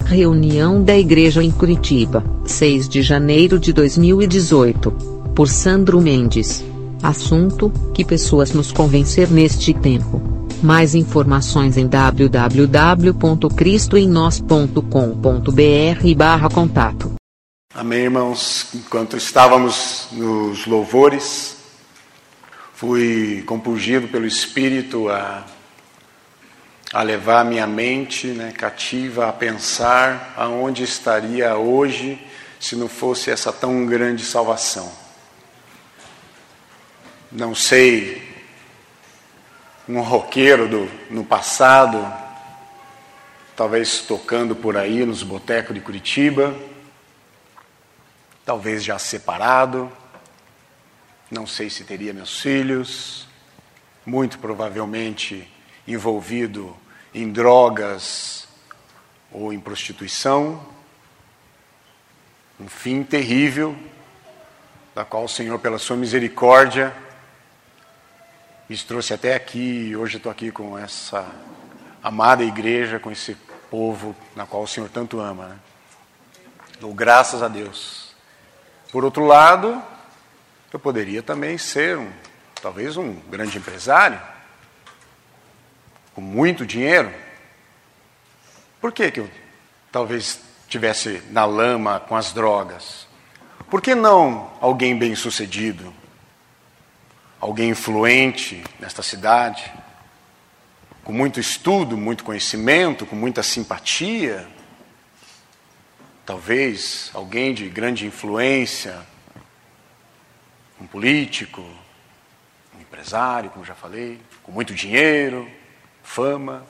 Reunião da Igreja em Curitiba, 6 de janeiro de 2018. Por Sandro Mendes. Assunto: que pessoas nos convencer neste tempo. Mais informações em www.cristoemnós.com.br/contato. Amém, irmãos. Enquanto estávamos nos louvores, fui compungido pelo Espírito a levar minha mente, cativa a pensar aonde estaria hoje se não fosse essa tão grande salvação. Não sei, um roqueiro no passado, talvez tocando por aí nos botecos de Curitiba, talvez já separado, não sei se teria meus filhos, muito provavelmente envolvido em drogas ou em prostituição, um fim terrível, da qual o Senhor, pela sua misericórdia, me trouxe até aqui, e hoje estou aqui com essa amada igreja, com esse povo na qual o Senhor tanto ama. Dou graças a Deus. Por outro lado, eu poderia também ser talvez um grande empresário, com muito dinheiro. Por que eu talvez estivesse na lama com as drogas? Por que não alguém bem-sucedido? Alguém influente nesta cidade? Com muito estudo, muito conhecimento, com muita simpatia? Talvez alguém de grande influência, um político, um empresário, como já falei, com muito dinheiro, fama.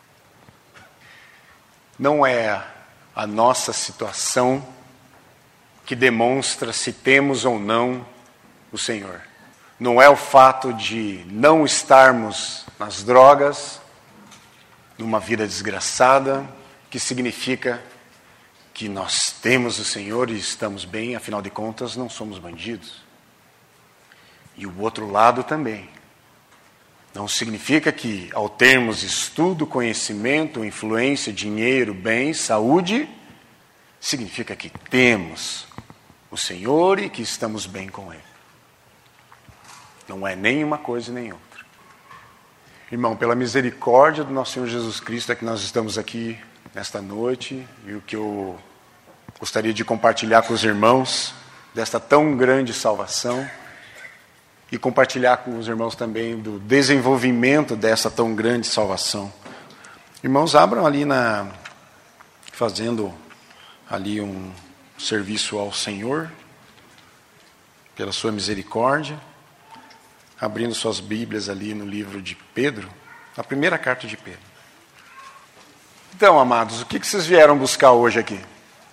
Não é a nossa situação que demonstra se temos ou não o Senhor. Não é o fato de não estarmos nas drogas, numa vida desgraçada, que significa que nós temos o Senhor e estamos bem, afinal de contas não somos bandidos. E o outro lado também. Não significa que, ao termos estudo, conhecimento, influência, dinheiro, bens, saúde, significa que temos o Senhor e que estamos bem com Ele. Não é nem uma coisa nem outra. Irmão, pela misericórdia do nosso Senhor Jesus Cristo é que nós estamos aqui nesta noite, e o que eu gostaria de compartilhar com os irmãos desta tão grande salvação, e compartilhar com os irmãos também do desenvolvimento dessa tão grande salvação. Irmãos, abram ali fazendo ali um serviço ao Senhor, pela sua misericórdia, abrindo suas Bíblias ali no livro de Pedro, na primeira carta de Pedro. Então, amados, o que vocês vieram buscar hoje aqui?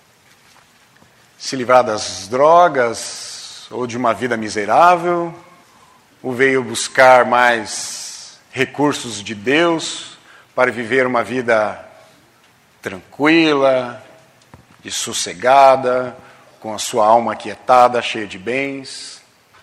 Se livrar das drogas, ou de uma vida miserável, ou veio buscar mais recursos de Deus para viver uma vida tranquila e sossegada, com a sua alma aquietada, cheia de bens?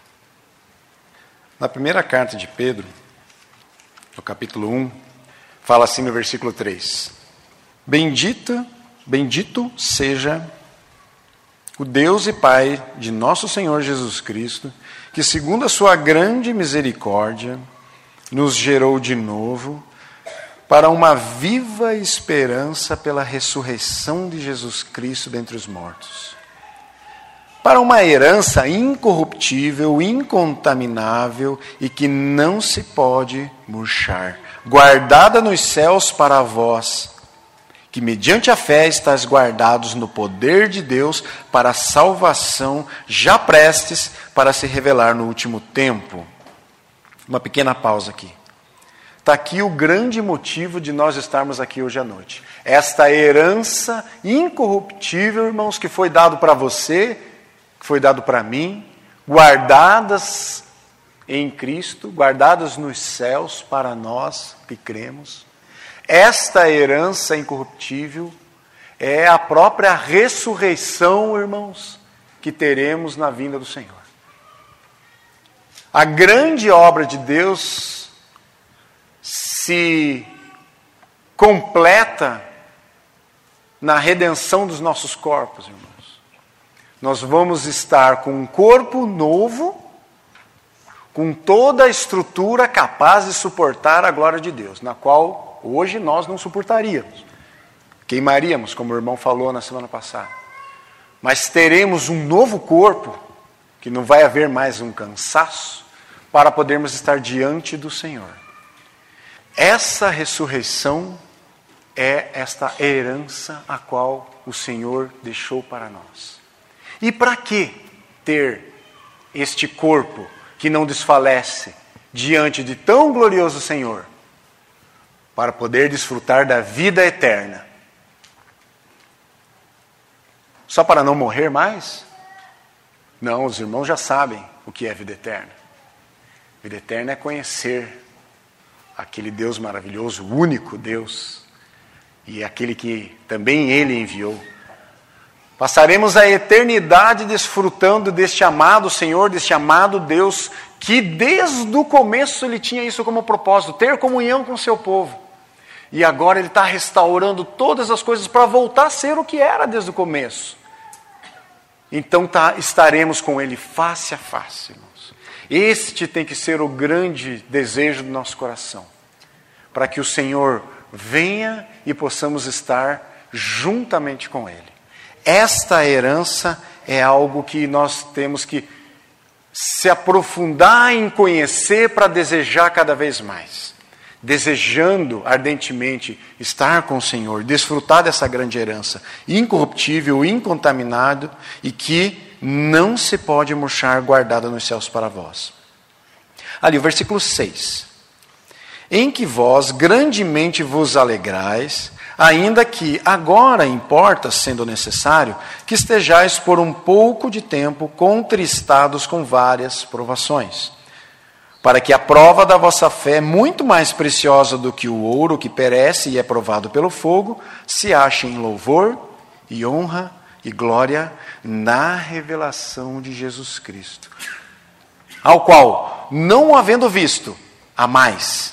Na primeira carta de Pedro, no capítulo 1, fala assim no versículo 3: Bendito seja o Deus e Pai de nosso Senhor Jesus Cristo, que segundo a sua grande misericórdia, nos gerou de novo para uma viva esperança pela ressurreição de Jesus Cristo dentre os mortos, para uma herança incorruptível, incontaminável e que não se pode murchar, guardada nos céus para vós, que mediante a fé estáis guardados no poder de Deus para a salvação, já prestes para se revelar no último tempo. Uma pequena pausa aqui. Está aqui o grande motivo de nós estarmos aqui hoje à noite. Esta herança incorruptível, irmãos, que foi dado para você, que foi dado para mim, guardadas em Cristo, guardadas nos céus para nós que cremos. Esta herança incorruptível é a própria ressurreição, irmãos, que teremos na vinda do Senhor. A grande obra de Deus se completa na redenção dos nossos corpos, irmãos. Nós vamos estar com um corpo novo, com toda a estrutura capaz de suportar a glória de Deus, na qual hoje nós não suportaríamos. Queimaríamos, como o irmão falou na semana passada. Mas teremos um novo corpo, que não vai haver mais um cansaço, para podermos estar diante do Senhor. Essa ressurreição é esta herança a qual o Senhor deixou para nós. E para que ter este corpo que não desfalece diante de tão glorioso Senhor? Para poder desfrutar da vida eterna. Só para não morrer mais? Não, os irmãos já sabem o que é vida eterna. Vida eterna é conhecer aquele Deus maravilhoso, o único Deus, e aquele que também Ele enviou. Passaremos a eternidade desfrutando deste amado Senhor, deste amado Deus, que desde o começo Ele tinha isso como propósito, ter comunhão com o seu povo. E agora Ele está restaurando todas as coisas para voltar a ser o que era desde o começo. Então estaremos com Ele face a face, irmãos. Este tem que ser o grande desejo do nosso coração. Para que o Senhor venha e possamos estar juntamente com Ele. Esta herança é algo que nós temos que se aprofundar em conhecer para desejar cada vez mais. Desejando ardentemente estar com o Senhor, desfrutar dessa grande herança, incorruptível, incontaminado e que não se pode murchar, guardada nos céus para vós. Ali o versículo 6. Em que vós grandemente vos alegrais, ainda que agora importa, sendo necessário, que estejais por um pouco de tempo contristados com várias provações, para que a prova da vossa fé, muito mais preciosa do que o ouro que perece e é provado pelo fogo, se ache em louvor e honra e glória na revelação de Jesus Cristo, ao qual, não havendo visto, há mais.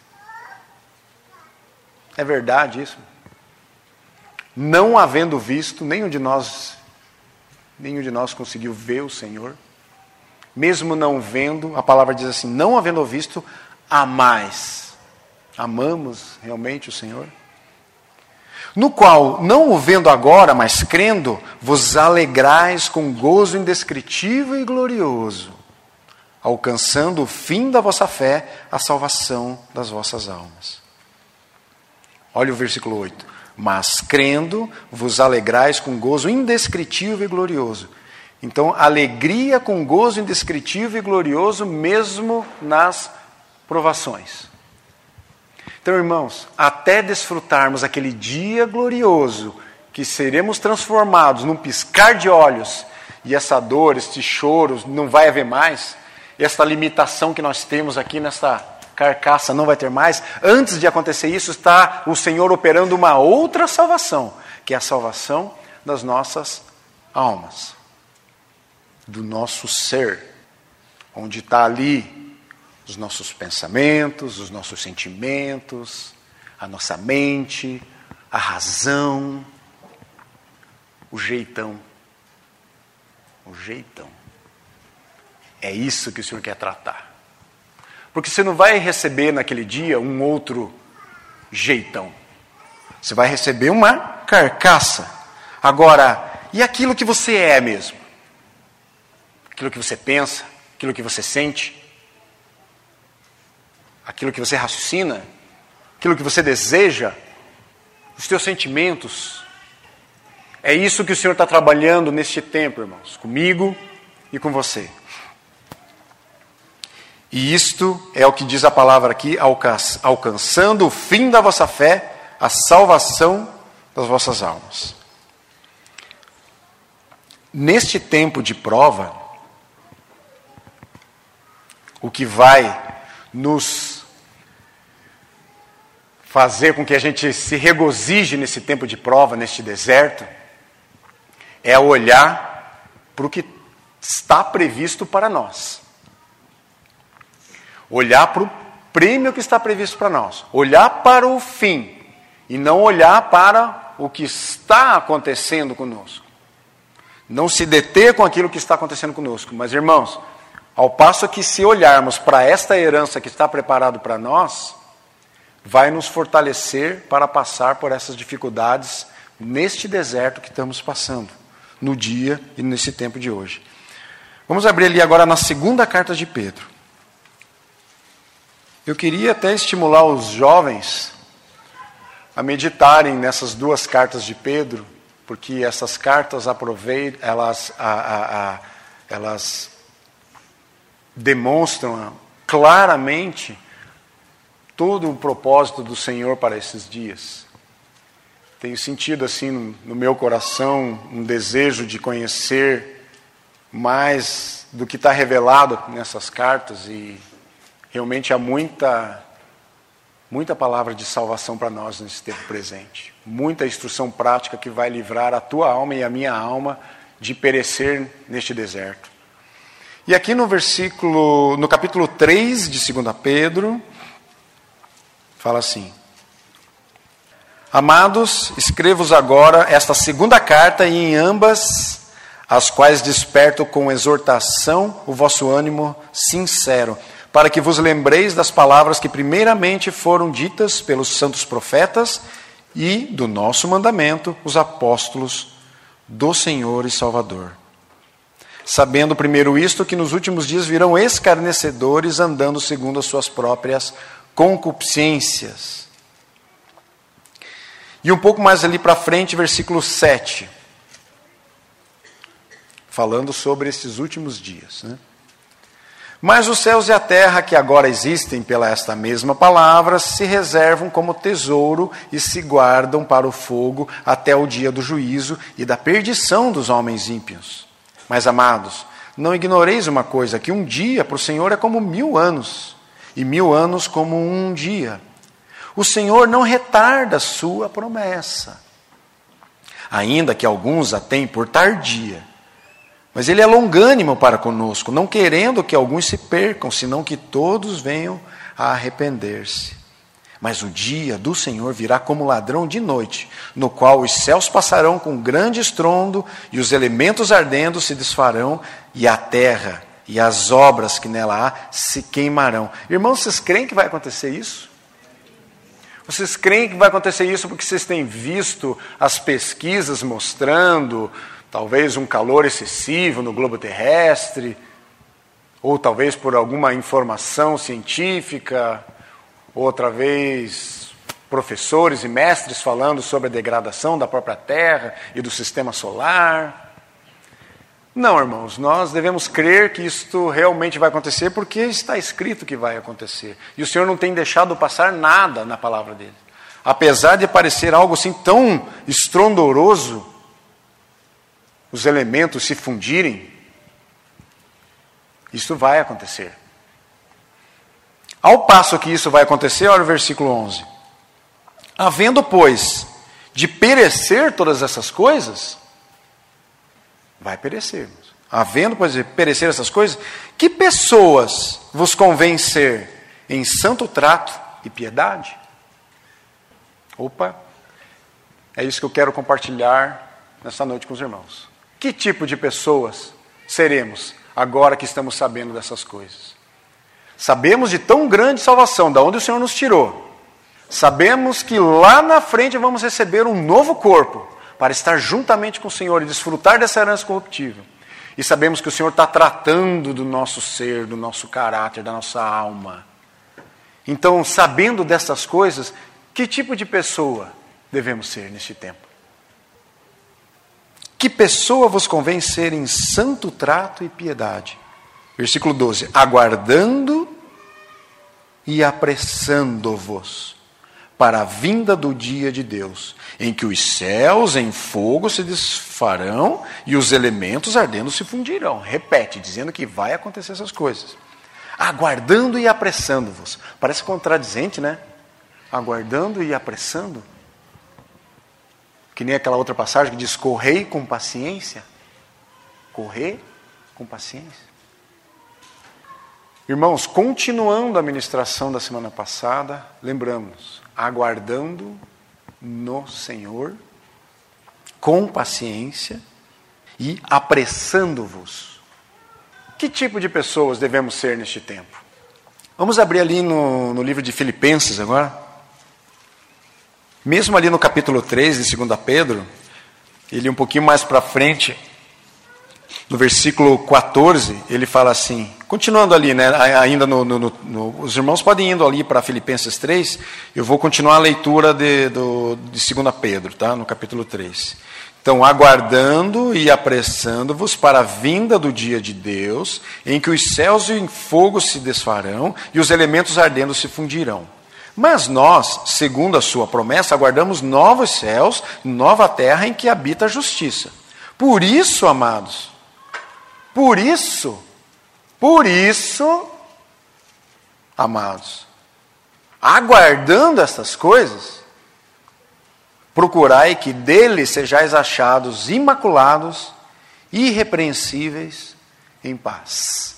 É verdade isso? Não havendo visto, nenhum de nós conseguiu ver o Senhor. Mesmo não vendo, a palavra diz assim, não havendo visto, há mais. Amamos realmente o Senhor? No qual, não o vendo agora, mas crendo, vos alegrais com gozo indescritível e glorioso, alcançando o fim da vossa fé, a salvação das vossas almas. Olha o versículo 8. Mas crendo, vos alegrais com gozo indescritível e glorioso. Então, alegria com gozo indescritível e glorioso, mesmo nas provações. Então, irmãos, até desfrutarmos aquele dia glorioso, que seremos transformados num piscar de olhos, e essa dor, este choro, não vai haver mais, e esta limitação que nós temos aqui nesta carcaça não vai ter mais. Antes de acontecer isso, está o Senhor operando uma outra salvação, que é a salvação das nossas almas, do nosso ser, onde está ali os nossos pensamentos, os nossos sentimentos, a nossa mente, a razão, o jeitão. O jeitão. É isso que o Senhor quer tratar. Porque você não vai receber naquele dia um outro jeitão. Você vai receber uma carcaça. Agora, e aquilo que você é mesmo? Aquilo que você pensa, aquilo que você sente, aquilo que você raciocina, aquilo que você deseja, os teus sentimentos. É isso que o Senhor está trabalhando neste tempo, irmãos, comigo e com você. E isto é o que diz a palavra aqui, alcançando o fim da vossa fé, a salvação das vossas almas. Neste tempo de prova, o que vai nos fazer com que a gente se regozije nesse tempo de prova, neste deserto, é olhar para o que está previsto para nós. Olhar para o prêmio que está previsto para nós. Olhar para o fim. E não olhar para o que está acontecendo conosco. Não se deter com aquilo que está acontecendo conosco. Mas, irmãos, ao passo que se olharmos para esta herança que está preparado para nós, vai nos fortalecer para passar por essas dificuldades neste deserto que estamos passando, no dia e nesse tempo de hoje. Vamos abrir ali agora na segunda carta de Pedro. Eu queria até estimular os jovens a meditarem nessas duas cartas de Pedro, porque essas cartas elas demonstram claramente todo o propósito do Senhor para esses dias. Tenho sentido assim no meu coração um desejo de conhecer mais do que está revelado nessas cartas, e realmente há muita palavra de salvação para nós nesse tempo presente. Muita instrução prática que vai livrar a tua alma e a minha alma de perecer neste deserto. E aqui no capítulo 3 de 2 Pedro, fala assim: Amados, escrevo-vos agora esta segunda carta, e em ambas as quais desperto com exortação o vosso ânimo sincero, para que vos lembreis das palavras que primeiramente foram ditas pelos santos profetas e do nosso mandamento, os apóstolos do Senhor e Salvador. Sabendo primeiro isto, que nos últimos dias virão escarnecedores, andando segundo as suas próprias concupiscências. E um pouco mais ali para frente, versículo 7, falando sobre esses últimos dias, né? Mas os céus e a terra que agora existem pela esta mesma palavra se reservam como tesouro e se guardam para o fogo até o dia do juízo e da perdição dos homens ímpios. Mas, amados, não ignoreis uma coisa, que um dia para o Senhor é como 1000 anos, e 1000 anos como um dia. O Senhor não retarda a sua promessa, ainda que alguns a tenham por tardia. Mas Ele é longânimo para conosco, não querendo que alguns se percam, senão que todos venham a arrepender-se. Mas o dia do Senhor virá como ladrão de noite, no qual os céus passarão com grande estrondo, e os elementos ardendo se desfarão, e a terra e as obras que nela há se queimarão. Irmãos, vocês creem que vai acontecer isso? Vocês creem que vai acontecer isso porque vocês têm visto as pesquisas mostrando talvez um calor excessivo no globo terrestre, ou talvez por alguma informação científica, outra vez professores e mestres falando sobre a degradação da própria Terra e do sistema solar? Não, irmãos, nós devemos crer que isto realmente vai acontecer porque está escrito que vai acontecer. E o Senhor não tem deixado passar nada na palavra dele. Apesar de parecer algo assim tão estrondoroso, os elementos se fundirem, isso vai acontecer. Ao passo que isso vai acontecer, olha o versículo 11. Havendo, pois, de perecer todas essas coisas, vai perecer. Havendo, pois, de perecer essas coisas, que pessoas vos convém ser em santo trato e piedade? Opa, é isso que eu quero compartilhar nessa noite com os irmãos. Que tipo de pessoas seremos agora que estamos sabendo dessas coisas? Sabemos de tão grande salvação, da onde o Senhor nos tirou. Sabemos que lá na frente vamos receber um novo corpo para estar juntamente com o Senhor e desfrutar dessa herança corruptível. E sabemos que o Senhor está tratando do nosso ser, do nosso caráter, da nossa alma. Então, sabendo dessas coisas, que tipo de pessoa devemos ser neste tempo? Que pessoa vos convém ser em santo trato e piedade? Versículo 12. Aguardando e apressando-vos para a vinda do dia de Deus, em que os céus em fogo se desfarão e os elementos ardendo se fundirão. Repete, dizendo que vai acontecer essas coisas. Aguardando e apressando-vos. Parece contradizente, né? Aguardando e apressando. Que nem aquela outra passagem que diz, correi com paciência. Correr com paciência. Irmãos, continuando a ministração da semana passada, lembramos, aguardando no Senhor com paciência e apressando-vos. Que tipo de pessoas devemos ser neste tempo? Vamos abrir ali no livro de Filipenses agora. Mesmo ali no capítulo 3 de 2 Pedro, ele um pouquinho mais para frente, no versículo 14, ele fala assim, continuando ali, né, ainda os irmãos podem ir indo ali para Filipenses 3, eu vou continuar a leitura de 2 Pedro, tá, no capítulo 3. Então, aguardando e apressando-vos para a vinda do dia de Deus, em que os céus em fogo se desfarão e os elementos ardendo se fundirão. Mas nós, segundo a sua promessa, aguardamos novos céus, nova terra em que habita a justiça. Por isso, amados, amados, aguardando estas coisas, procurai que dele sejais achados imaculados, irrepreensíveis, em paz.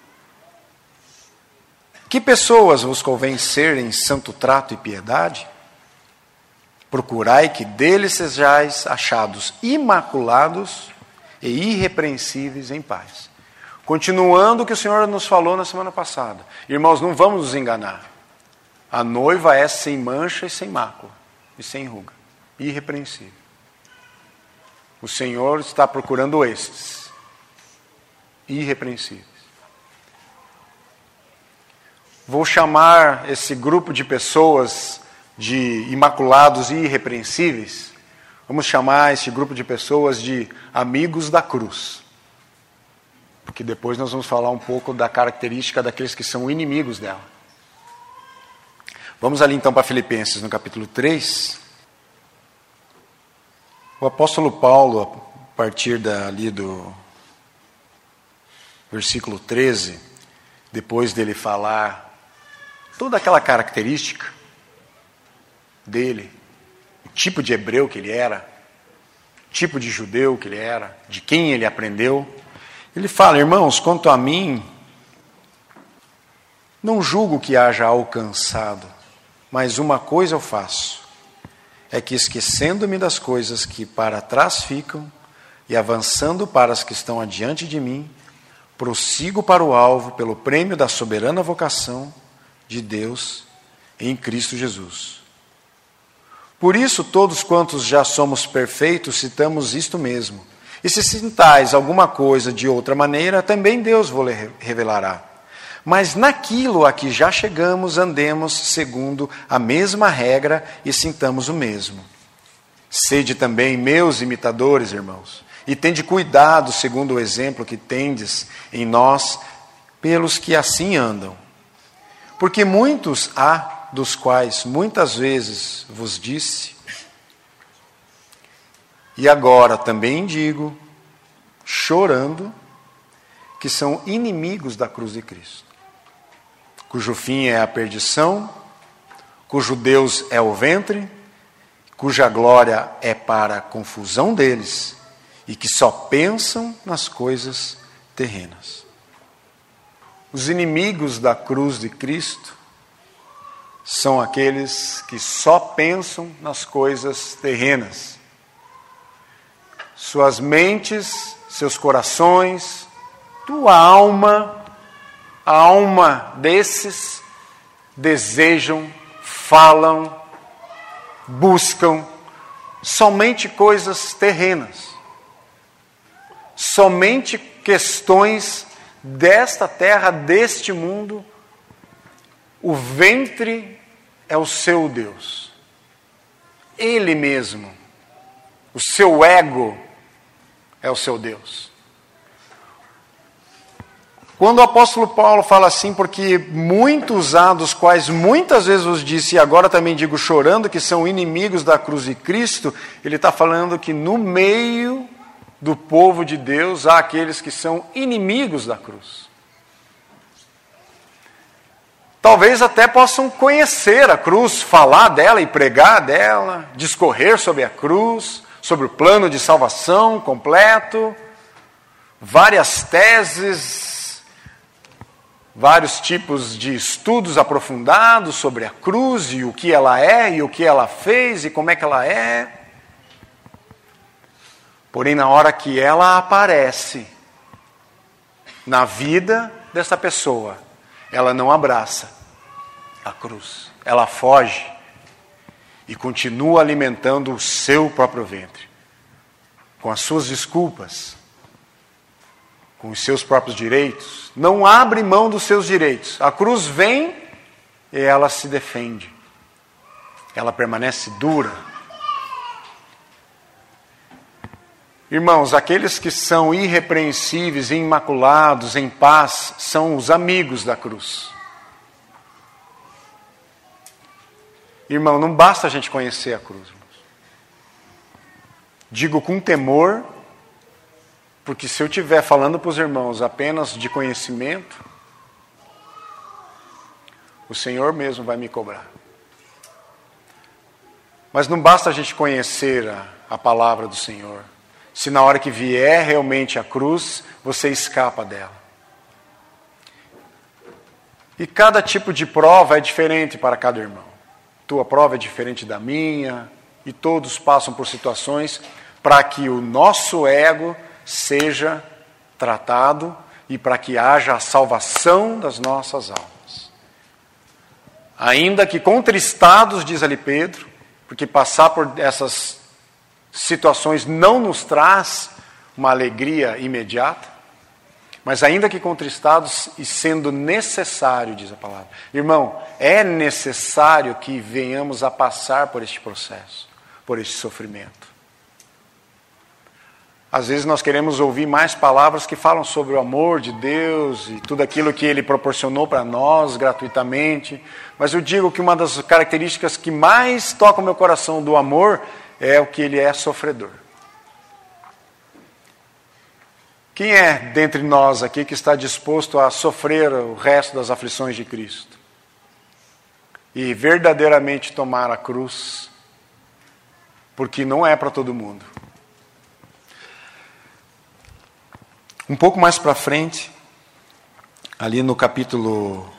Que pessoas vos convém ser em santo trato e piedade? Procurai que dele sejais achados imaculados e irrepreensíveis em paz. Continuando o que o Senhor nos falou na semana passada. Irmãos, não vamos nos enganar. A noiva é sem mancha e sem mácula, e sem ruga, irrepreensível. O Senhor está procurando estes, irrepreensíveis. Vou chamar esse grupo de pessoas de imaculados e irrepreensíveis, vamos chamar esse grupo de pessoas de amigos da cruz. Porque depois nós vamos falar um pouco da característica daqueles que são inimigos dela. Vamos ali então para Filipenses, no capítulo 3. O apóstolo Paulo, a partir dali do versículo 13, depois dele falar toda aquela característica dele, o tipo de hebreu que ele era, o tipo de judeu que ele era, de quem ele aprendeu, ele fala, irmãos, quanto a mim, não julgo que haja alcançado, mas uma coisa eu faço, é que esquecendo-me das coisas que para trás ficam e avançando para as que estão adiante de mim, prossigo para o alvo pelo prêmio da soberana vocação de Deus em Cristo Jesus. Por isso, todos quantos já somos perfeitos, citamos isto mesmo. E se sintais alguma coisa de outra maneira, também Deus vos revelará. Mas naquilo a que já chegamos, andemos segundo a mesma regra e sintamos o mesmo. Sede também meus imitadores, irmãos, e tende cuidado segundo o exemplo que tendes em nós, pelos que assim andam. Porque muitos há, dos quais muitas vezes vos disse, e agora também digo, chorando, que são inimigos da cruz de Cristo, cujo fim é a perdição, cujo Deus é o ventre, cuja glória é para a confusão deles, e que só pensam nas coisas terrenas. Os inimigos da cruz de Cristo são aqueles que só pensam nas coisas terrenas. Suas mentes, seus corações, tua alma, a alma desses desejam, falam, buscam somente coisas terrenas. Somente questões desta terra, deste mundo. O ventre é o seu Deus. Ele mesmo, o seu ego é o seu Deus. Quando o apóstolo Paulo fala assim, porque muitos há, dos quais muitas vezes vos disse, e agora também digo chorando, que são inimigos da cruz de Cristo, ele está falando que no meio do povo de Deus há aqueles que são inimigos da cruz. Talvez até possam conhecer a cruz, falar dela e pregar dela, discorrer sobre a cruz, sobre o plano de salvação completo, várias teses, vários tipos de estudos aprofundados sobre a cruz e o que ela é, e o que ela fez, e como é que ela é. Porém, na hora que ela aparece na vida dessa pessoa, ela não abraça a cruz. Ela foge e continua alimentando o seu próprio ventre, com as suas desculpas, com os seus próprios direitos. Não abre mão dos seus direitos. A cruz vem e ela se defende. Ela permanece dura. Irmãos, aqueles que são irrepreensíveis, imaculados, em paz, são os amigos da cruz. Irmão, não basta a gente conhecer a cruz. Irmãos. Digo com temor, porque se eu estiver falando para os irmãos apenas de conhecimento, o Senhor mesmo vai me cobrar. Mas não basta a gente conhecer a palavra do Senhor, se na hora que vier realmente a cruz, você escapa dela. E cada tipo de prova é diferente para cada irmão. Tua prova é diferente da minha, e todos passam por situações para que o nosso ego seja tratado e para que haja a salvação das nossas almas. Ainda que contristados, diz ali Pedro, porque passar por essas situações não nos traz uma alegria imediata, mas ainda que contristados e sendo necessário, diz a palavra. Irmão, é necessário que venhamos a passar por este processo, por este sofrimento. Às vezes nós queremos ouvir mais palavras que falam sobre o amor de Deus e tudo aquilo que Ele proporcionou para nós gratuitamente, mas eu digo que uma das características que mais toca o meu coração do amor é o que ele é sofredor. Quem é dentre nós aqui que está disposto a sofrer o resto das aflições de Cristo? E verdadeiramente tomar a cruz? Porque não é para todo mundo. Um pouco mais para frente, ali no capítulo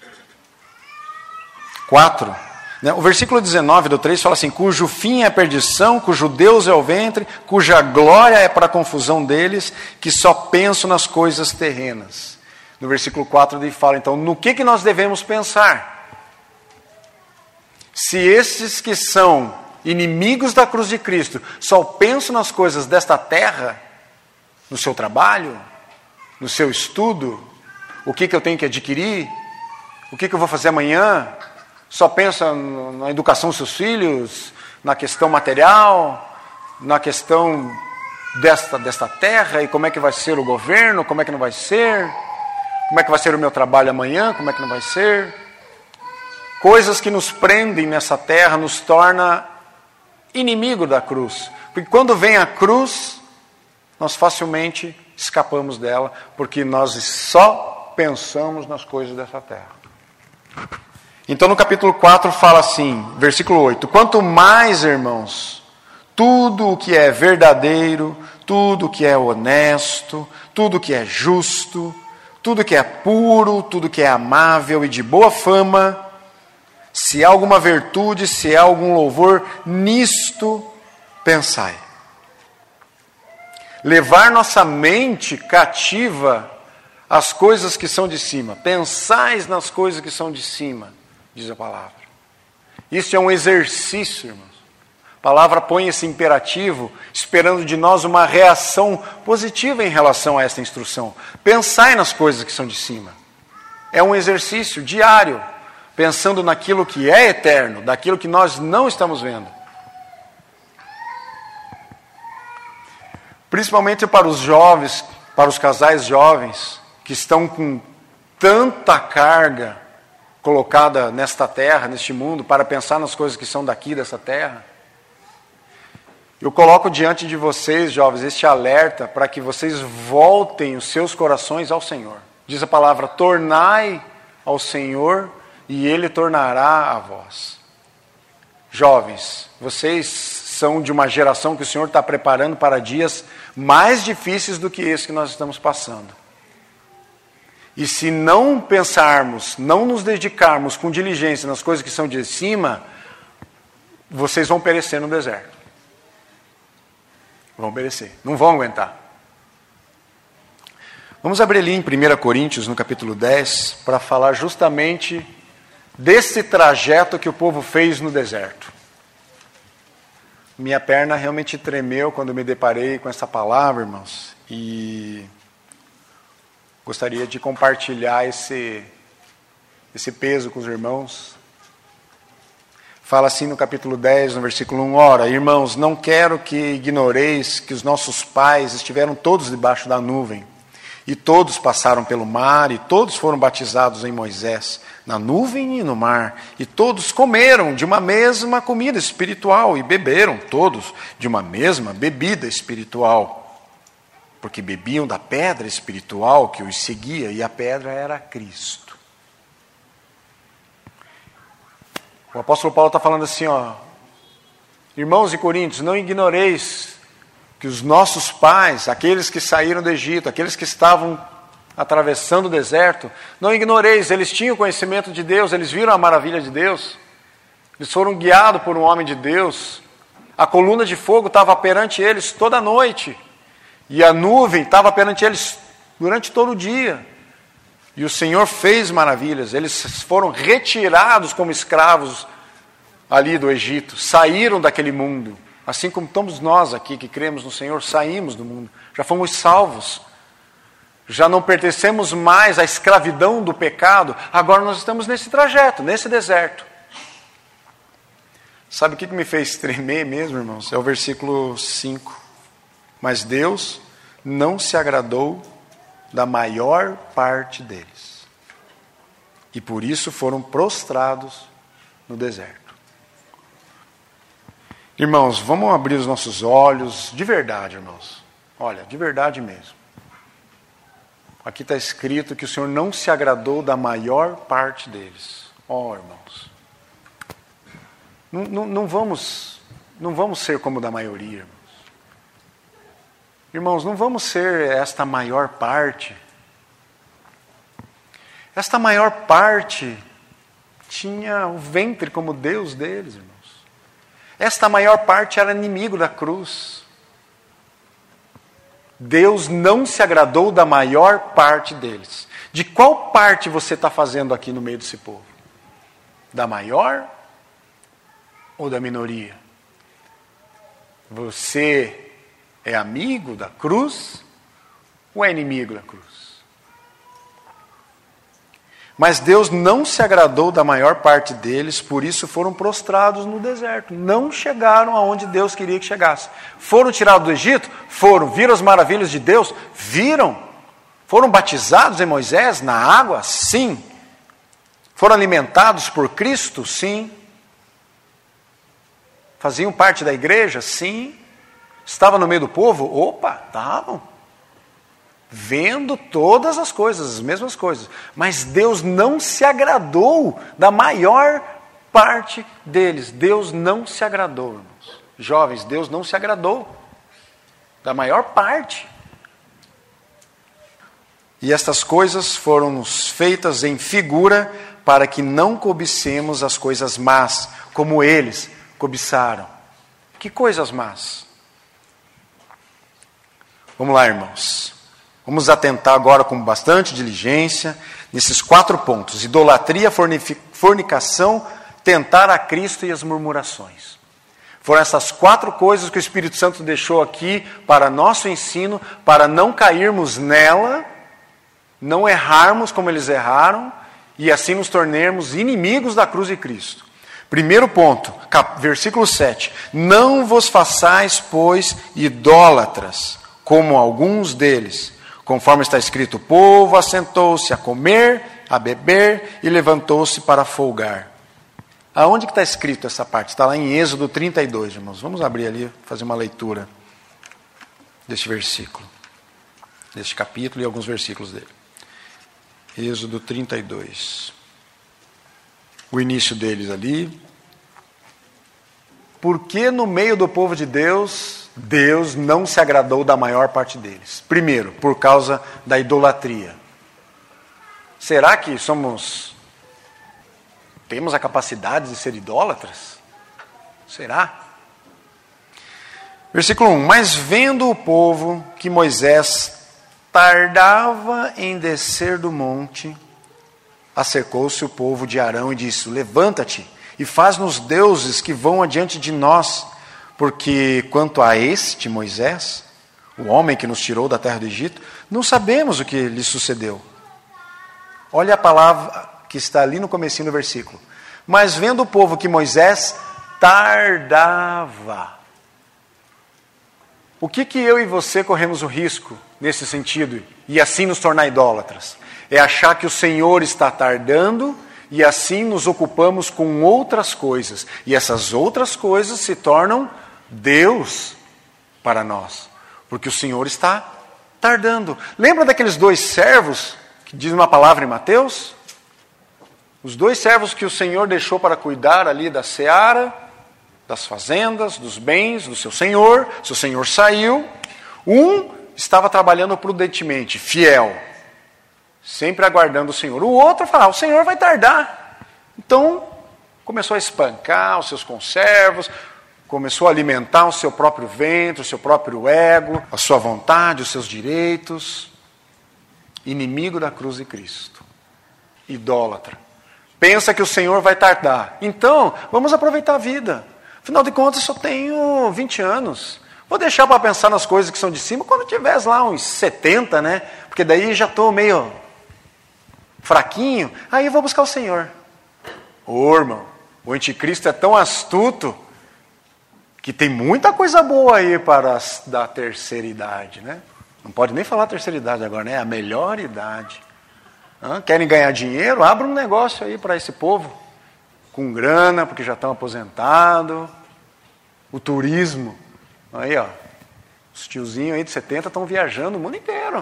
4, o versículo 19 do 3 fala assim: cujo fim é a perdição, cujo Deus é o ventre, cuja glória é para a confusão deles, que só pensam nas coisas terrenas. No versículo 4 ele fala, então, no que nós devemos pensar? Se esses que são inimigos da cruz de Cristo só pensam nas coisas desta terra, no seu trabalho, no seu estudo, o que eu tenho que adquirir, o que eu vou fazer amanhã, só pensa na educação dos seus filhos, na questão material, na questão desta terra, e como é que vai ser o governo, como é que não vai ser, como é que vai ser o meu trabalho amanhã, como é que não vai ser. Coisas que nos prendem nessa terra nos torna inimigo da cruz. Porque quando vem a cruz, nós facilmente escapamos dela, porque nós só pensamos nas coisas dessa terra. Então no capítulo 4 fala assim, versículo 8, quanto mais, irmãos, tudo o que é verdadeiro, tudo o que é honesto, tudo o que é justo, tudo o que é puro, tudo o que é amável e de boa fama, se há alguma virtude, se há algum louvor, nisto pensai. Levar nossa mente cativa às coisas que são de cima. Pensais nas coisas que são de cima, diz a palavra. Isso é um exercício, irmãos. A palavra põe esse imperativo, esperando de nós uma reação positiva em relação a esta instrução. Pensai nas coisas que são de cima. É um exercício diário, pensando naquilo que é eterno, daquilo que nós não estamos vendo. Principalmente para os jovens, para os casais jovens, que estão com tanta carga colocada nesta terra, neste mundo, para pensar nas coisas que são daqui, dessa terra. Eu coloco diante de vocês, jovens, este alerta para que vocês voltem os seus corações ao Senhor. Diz a palavra, tornai ao Senhor e Ele tornará a vós. Jovens, vocês são de uma geração que o Senhor está preparando para dias mais difíceis do que esse que nós estamos passando. E se não pensarmos, não nos dedicarmos com diligência nas coisas que são de cima, vocês vão perecer no deserto. Vão perecer, não vão aguentar. Vamos abrir ali em 1 Coríntios, no capítulo 10, para falar justamente desse trajeto que o povo fez no deserto. Minha perna realmente tremeu quando me deparei com essa palavra, irmãos, e gostaria de compartilhar esse peso com os irmãos. Fala assim no capítulo 10, no versículo 1, ora, irmãos, não quero que ignoreis que os nossos pais estiveram todos debaixo da nuvem, e todos passaram pelo mar, e todos foram batizados em Moisés, na nuvem e no mar, e todos comeram de uma mesma comida espiritual, e beberam todos de uma mesma bebida espiritual, porque bebiam da pedra espiritual que os seguia, e a pedra era Cristo. O apóstolo Paulo está falando assim, irmãos de Coríntios, não ignoreis que os nossos pais, aqueles que saíram do Egito, aqueles que estavam atravessando o deserto, não ignoreis, eles tinham conhecimento de Deus, eles viram a maravilha de Deus, eles foram guiados por um homem de Deus, a coluna de fogo estava perante eles toda noite, e a nuvem estava perante eles durante todo o dia. E o Senhor fez maravilhas, eles foram retirados como escravos ali do Egito, saíram daquele mundo, assim como estamos nós aqui que cremos no Senhor, saímos do mundo, já fomos salvos, já não pertencemos mais à escravidão do pecado, agora nós estamos nesse trajeto, nesse deserto. Sabe o que me fez tremer mesmo, irmãos? É o versículo 5. Mas Deus não se agradou da maior parte deles. E por isso foram prostrados no deserto. Irmãos, vamos abrir os nossos olhos de verdade, irmãos. Olha, de verdade mesmo. Aqui está escrito que o Senhor não se agradou da maior parte deles. Irmãos. Não vamos ser como da maioria, irmãos. Irmãos, não vamos ser esta maior parte. Esta maior parte tinha o ventre como Deus deles, irmãos. Esta maior parte era inimigo da cruz. Deus não se agradou da maior parte deles. De qual parte você está fazendo aqui no meio desse povo? Da maior ou da minoria? Você é amigo da cruz ou é inimigo da cruz? Mas Deus não se agradou da maior parte deles, por isso foram prostrados no deserto. Não chegaram aonde Deus queria que chegasse. Foram tirados do Egito? Foram. Viram as maravilhas de Deus? Viram. Foram batizados em Moisés na água? Sim. Foram alimentados por Cristo? Sim. Faziam parte da igreja? Sim. Estava no meio do povo? Opa, estavam. Vendo todas as coisas, as mesmas coisas. Mas Deus não se agradou da maior parte deles. Deus não se agradou, irmãos. Jovens, Deus não se agradou da maior parte. E estas coisas foram-nos feitas em figura para que não cobicemos as coisas más, como eles cobiçaram. Que coisas más? Vamos lá, irmãos. Vamos atentar agora com bastante diligência nesses 4 pontos. Idolatria, fornicação, tentar a Cristo e as murmurações. Foram essas 4 coisas que o Espírito Santo deixou aqui para nosso ensino, para não cairmos nela, não errarmos como eles erraram, e assim nos tornarmos inimigos da cruz de Cristo. Primeiro ponto, versículo 7. Não vos façais, pois, idólatras, como alguns deles. Conforme está escrito, o povo assentou-se a comer, a beber e levantou-se para folgar. Aonde que está escrito essa parte? Está lá em Êxodo 32, irmãos. Vamos abrir ali, fazer uma leitura deste versículo, deste capítulo e alguns versículos dele. Êxodo 32. O início deles ali. Porque no meio do povo de Deus, Deus não se agradou da maior parte deles. Primeiro, por causa da idolatria. Será que temos a capacidade de ser idólatras? Será? Versículo 1. Mas vendo o povo que Moisés tardava em descer do monte, acercou-se o povo de Arão e disse: levanta-te e faz-nos deuses que vão adiante de nós, porque quanto a este Moisés, o homem que nos tirou da terra do Egito, não sabemos o que lhe sucedeu. Olha a palavra que está ali no comecinho do versículo. Mas vendo o povo que Moisés tardava. O que eu e você corremos o risco nesse sentido e assim nos tornar idólatras? É achar que o Senhor está tardando e assim nos ocupamos com outras coisas. E essas outras coisas se tornam Deus para nós. Porque o Senhor está tardando. Lembra daqueles 2 servos que diz uma palavra em Mateus? Os 2 servos que o Senhor deixou para cuidar ali da seara, das fazendas, dos bens do seu Senhor. Seu Senhor saiu. Um estava trabalhando prudentemente, fiel, sempre aguardando o Senhor. O outro falava: o Senhor vai tardar. Então, começou a espancar os seus conservos, começou a alimentar o seu próprio ventre, o seu próprio ego, a sua vontade, os seus direitos. Inimigo da cruz de Cristo. Idólatra. Pensa que o Senhor vai tardar. Então, vamos aproveitar a vida. Afinal de contas, eu só tenho 20 anos. Vou deixar para pensar nas coisas que são de cima quando tiver lá uns 70, né? Porque daí já estou meio fraquinho. Aí eu vou buscar o Senhor. Ô, irmão, o anticristo é tão astuto que tem muita coisa boa aí para as da terceira idade, né? Não pode nem falar terceira idade agora, né? É a melhor idade. Querem ganhar dinheiro? Abra um negócio aí para esse povo. Com grana, porque já estão aposentados. O turismo. Aí, ó. Os tiozinhos aí de 70 estão viajando o mundo inteiro.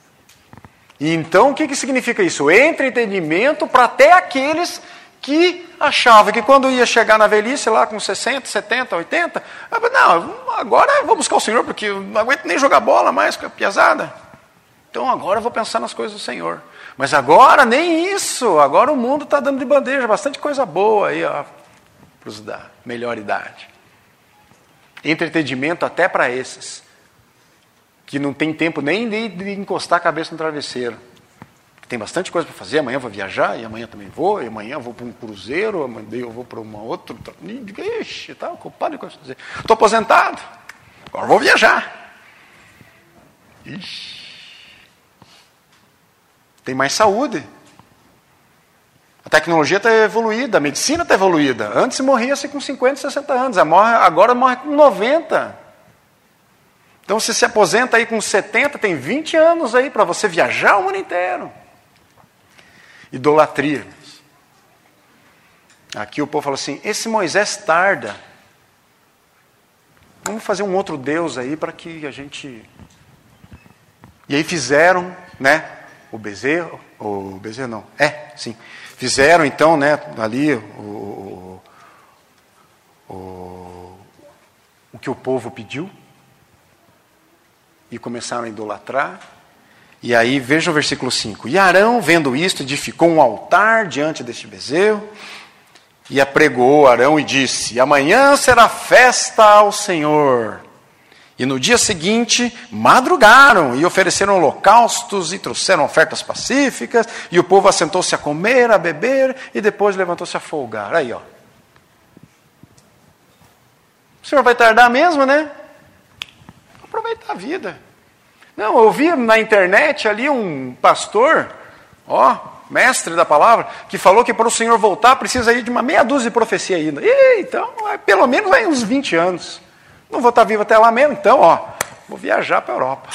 E então, o que significa isso? Entretenimento para até aqueles que achavam que quando ia chegar na velhice, lá com 60, 70, 80, não, agora eu vou buscar o Senhor, porque eu não aguento nem jogar bola mais com a piazada. Então agora eu vou pensar nas coisas do Senhor. Mas agora nem isso, agora o mundo está dando de bandeja, bastante coisa boa aí, ó, para os da melhor idade. Entretenimento até para esses, que não tem tempo nem de encostar a cabeça no travesseiro. Tem bastante coisa para fazer, amanhã eu vou viajar, e amanhã também vou, e amanhã eu vou para um cruzeiro, amanhã eu vou para uma outra... Ixi, está ocupado de coisa para fazer. Estou aposentado, agora vou viajar. Ixi. Tem mais saúde. A tecnologia está evoluída, a medicina está evoluída. Antes morria-se com 50, 60 anos, agora morre com 90. Então você se aposenta aí com 70, tem 20 anos aí para você viajar o mundo inteiro. Idolatria. Aqui o povo fala assim: esse Moisés tarda. Vamos fazer um outro Deus aí para que a gente... E aí fizeram, né? O bezerro não. Sim. Fizeram então, né, ali o que o povo pediu e começaram a idolatrar. E aí veja o versículo 5. E Arão, vendo isto, edificou um altar diante deste bezerro e apregoou Arão e disse: amanhã será festa ao Senhor. E no dia seguinte, madrugaram e ofereceram holocaustos e trouxeram ofertas pacíficas, e o povo assentou-se a comer, a beber, e depois levantou-se a folgar. Aí, ó. O Senhor vai tardar mesmo, né? Aproveitar a vida. Não, eu vi na internet ali um pastor, mestre da palavra, que falou que para o Senhor voltar precisa ir de uma meia dúzia de profecia ainda. Então, pelo menos vai uns 20 anos. Não vou estar vivo até lá mesmo, então, vou viajar para a Europa.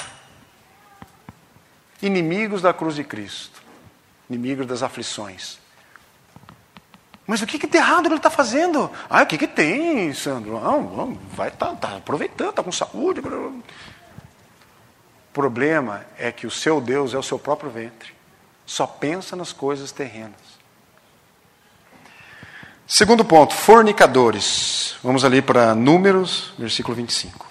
Inimigos da cruz de Cristo. Inimigos das aflições. Mas o que de errado ele está fazendo? O que tem, Sandro? Não, vai tá aproveitando, está com saúde. O problema é que o seu Deus é o seu próprio ventre. Só pensa nas coisas terrenas. Segundo ponto, fornicadores. Vamos ali para Números, versículo 25.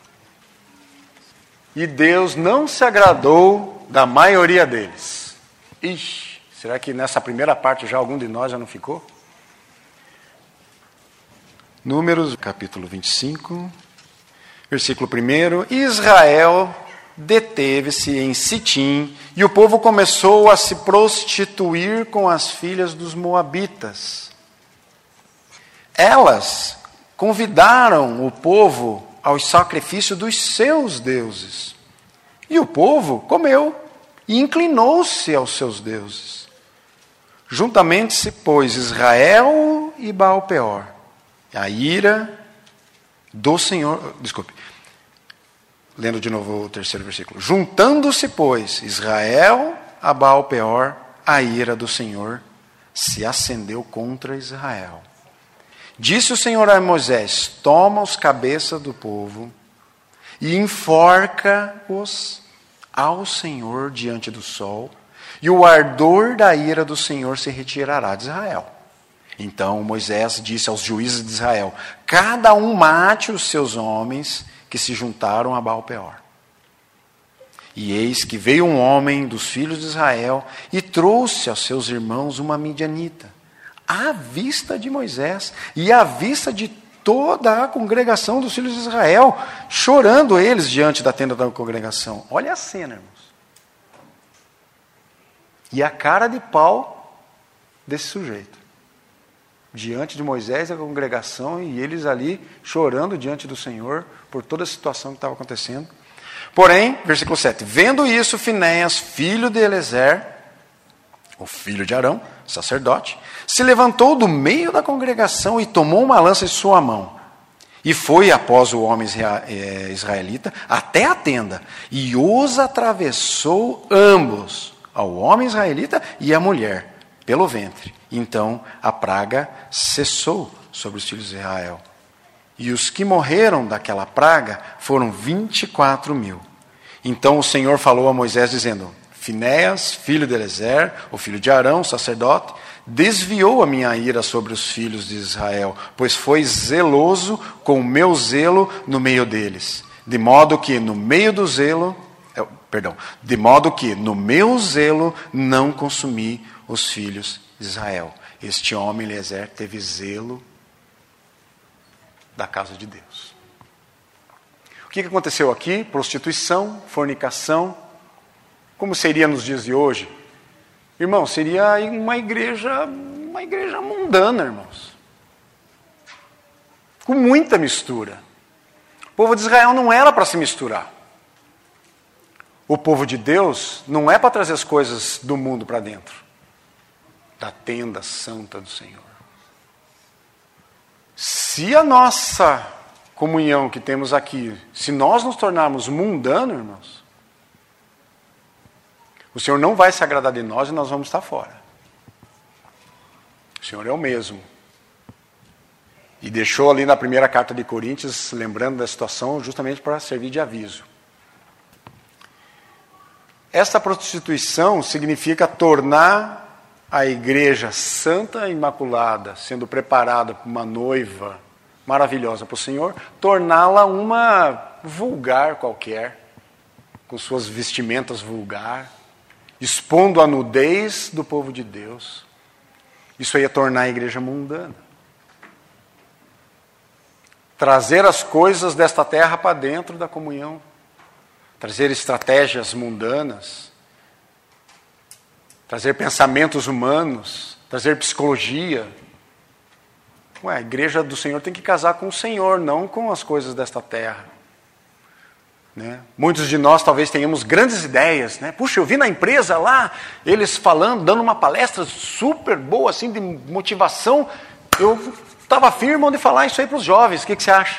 E Deus não se agradou da maioria deles. Ixi, será que nessa primeira parte já algum de nós já não ficou? Números, capítulo 25, Versículo 1. Israel deteve-se em Sitim, e o povo começou a se prostituir com as filhas dos moabitas. Elas convidaram o povo ao sacrifício dos seus deuses. E o povo comeu e inclinou-se aos seus deuses. Juntamente-se, pois, Israel e Baal-peor. A ira do Senhor... Desculpe. Lendo de novo o 3º versículo. Juntando-se, pois, Israel a Baal-peor, a ira do Senhor se acendeu contra Israel. Disse o Senhor a Moisés: toma os cabeças do povo e enforca-os ao Senhor diante do sol, e o ardor da ira do Senhor se retirará de Israel. Então Moisés disse aos juízes de Israel: cada um mate os seus homens que se juntaram a Baal-peor. E eis que veio um homem dos filhos de Israel e trouxe aos seus irmãos uma midianita, à vista de Moisés e à vista de toda a congregação dos filhos de Israel, chorando eles diante da tenda da congregação. Olha a cena, irmãos. E a cara de pau desse sujeito, diante de Moisés e a congregação, e eles ali chorando diante do Senhor por toda a situação que estava acontecendo. Porém, versículo 7, vendo isso, Finéias, filho de Elezer, o filho de Arão, sacerdote, se levantou do meio da congregação e tomou uma lança em sua mão. E foi após o homem israelita até a tenda, e os atravessou ambos, ao homem israelita e à mulher, pelo ventre. Então a praga cessou sobre os filhos de Israel. E os que morreram daquela praga foram 24.000. Então o Senhor falou a Moisés, dizendo: Finéias, filho de Elezer, o filho de Arão, sacerdote, desviou a minha ira sobre os filhos de Israel, pois foi zeloso com o meu zelo no meio deles. De modo que no meu zelo não consumi os filhos de Israel. Este homem, Elezer, teve zelo da casa de Deus. O que aconteceu aqui? Prostituição, fornicação. Como seria nos dias de hoje? Irmão, seria uma igreja mundana, irmãos. Com muita mistura. O povo de Israel não era para se misturar. O povo de Deus não é para trazer as coisas do mundo para dentro da tenda santa do Senhor. Se a nossa comunhão que temos aqui, se nós nos tornarmos mundanos, irmãos, o Senhor não vai se agradar de nós e nós vamos estar fora. O Senhor é o mesmo. E deixou ali na primeira carta de Coríntios, lembrando da situação, justamente para servir de aviso. Esta prostituição significa tornar a igreja santa e imaculada, sendo preparada para uma noiva maravilhosa para o Senhor, torná-la uma vulgar qualquer, com suas vestimentas vulgar, expondo a nudez do povo de Deus. Isso ia tornar a igreja mundana. Trazer as coisas desta terra para dentro da comunhão. Trazer estratégias mundanas. Trazer pensamentos humanos. Trazer psicologia. A igreja do Senhor tem que casar com o Senhor, não com as coisas desta terra. Né? Muitos de nós talvez tenhamos grandes ideias, né? Puxa, eu vi na empresa lá, eles falando, dando uma palestra super boa, assim, de motivação. Eu estava firme de falar isso aí para os jovens. O que você acha?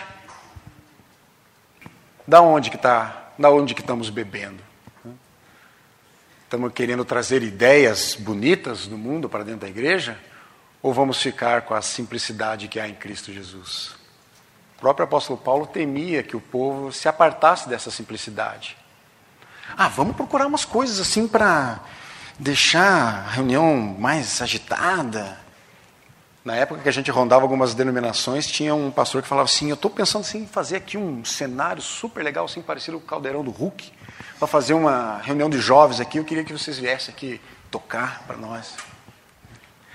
Da onde que estamos bebendo? Estamos querendo trazer ideias bonitas do mundo para dentro da igreja? Ou vamos ficar com a simplicidade que há em Cristo Jesus? O próprio apóstolo Paulo temia que o povo se apartasse dessa simplicidade. Vamos procurar umas coisas assim para deixar a reunião mais agitada. Na época que a gente rondava algumas denominações, tinha um pastor que falava assim: eu estou pensando assim, em fazer aqui um cenário super legal, assim, parecido com o Caldeirão do Hulk, para fazer uma reunião de jovens aqui. Eu queria que vocês viessem aqui tocar para nós.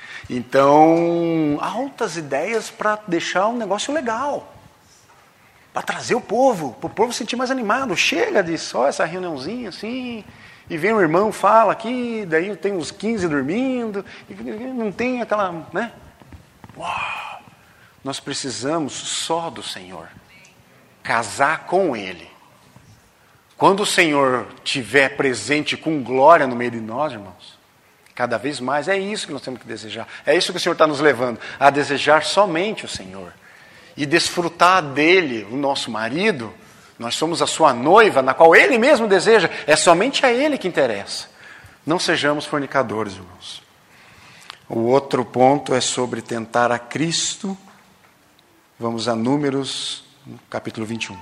Então, altas ideias para deixar um negócio legal. para trazer o povo, para o povo se sentir mais animado. Chega de só essa reuniãozinha assim, e vem um irmão, fala aqui, daí tem uns 15 dormindo, e não tem aquela, né? Uau! Nós precisamos só do Senhor, casar com Ele. Quando o Senhor estiver presente com glória no meio de nós, irmãos, cada vez mais é isso que nós temos que desejar. É isso que o Senhor está nos levando, a desejar somente o Senhor. E desfrutar dele, o nosso marido. Nós somos a sua noiva, na qual Ele mesmo deseja. É somente a Ele que interessa. Não sejamos fornicadores, irmãos. O outro ponto é sobre tentar a Cristo. Vamos a Números, capítulo 21.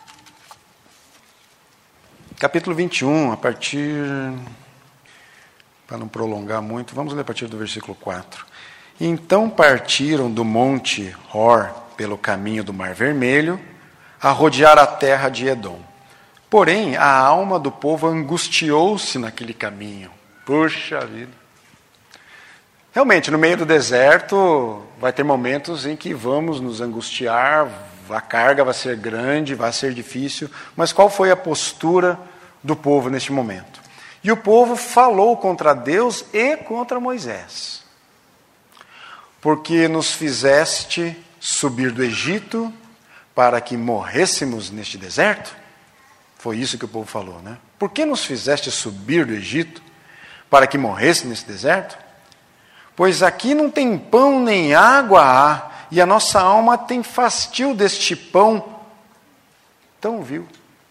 Capítulo 21, a partir... Para não prolongar muito, vamos ler a partir do versículo 4. Então partiram do monte Hor pelo caminho do Mar Vermelho, a rodear a terra de Edom. Porém, a alma do povo angustiou-se naquele caminho. Puxa vida! Realmente, no meio do deserto, vai ter momentos em que vamos nos angustiar, a carga vai ser grande, vai ser difícil, mas qual foi a postura do povo neste momento? E o povo falou contra Deus e contra Moisés. Porque nos fizeste subir do Egito para que morrêssemos neste deserto? Foi isso que o povo falou, né? Por que nos fizeste subir do Egito para que morresse nesse deserto? Pois aqui não tem pão nem água há, e a nossa alma tem fastio deste pão tão vil.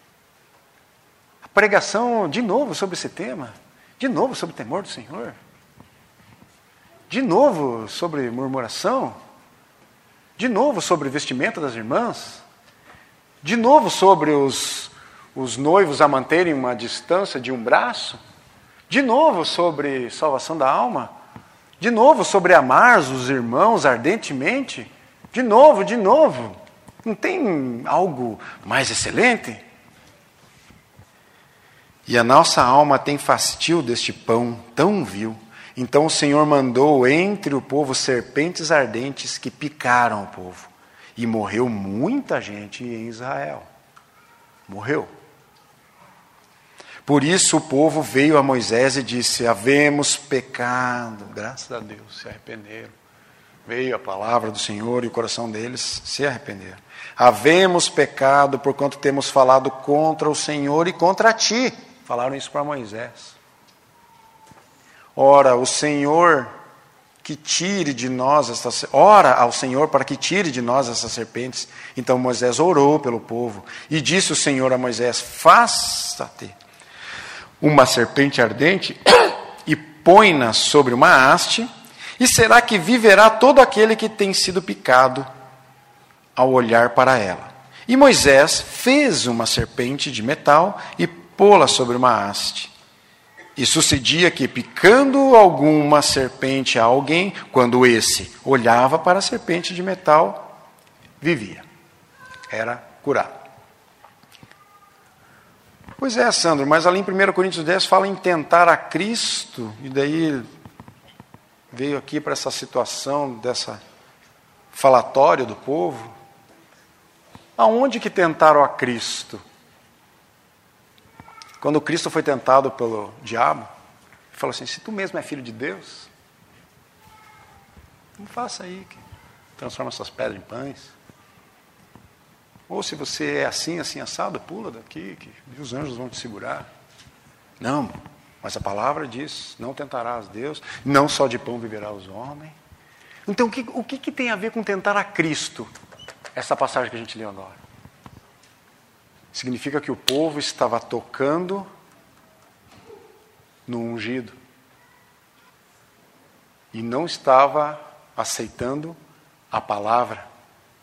A pregação, de novo, sobre esse tema, de novo sobre o temor do Senhor, de novo sobre murmuração, de novo sobre vestimenta das irmãs, de novo sobre os noivos a manterem uma distância de um braço, de novo sobre salvação da alma, de novo sobre amar os irmãos ardentemente, de novo. Não tem algo mais excelente? E a nossa alma tem fastio deste pão tão vil. Então o Senhor mandou entre o povo serpentes ardentes que picaram o povo. E morreu muita gente em Israel. Morreu. Por isso o povo veio a Moisés e disse: havemos pecado. Graças a Deus, se arrependeram. Veio a palavra do Senhor e o coração deles se arrependeram. Havemos pecado porquanto temos falado contra o Senhor e contra ti. Falaram isso para Moisés. Ora, o Senhor que tire de nós estas... Ora ao Senhor para que tire de nós essas serpentes. Então Moisés orou pelo povo. E disse o Senhor a Moisés: faça-te uma serpente ardente e põe-na sobre uma haste, e será que viverá todo aquele que tem sido picado ao olhar para ela. E Moisés fez uma serpente de metal e pô-la sobre uma haste. E sucedia que, picando alguma serpente a alguém, quando esse olhava para a serpente de metal, vivia. Era curado. Pois é, Sandro, mas ali em 1 Coríntios 10 fala em tentar a Cristo, e daí veio aqui para essa situação, dessa falatório do povo. Aonde que tentaram a Cristo? Quando Cristo foi tentado pelo diabo, ele falou assim: se tu mesmo é filho de Deus, não faça aí, que transforma essas pedras em pães. Ou se você é assim, assim, assado, pula daqui, que os anjos vão te segurar. Não, mas a palavra diz: não tentarás Deus, não só de pão viverá os homens. Então o que tem a ver com tentar a Cristo, essa passagem que a gente leu agora? Significa que o povo estava tocando no ungido e não estava aceitando a palavra.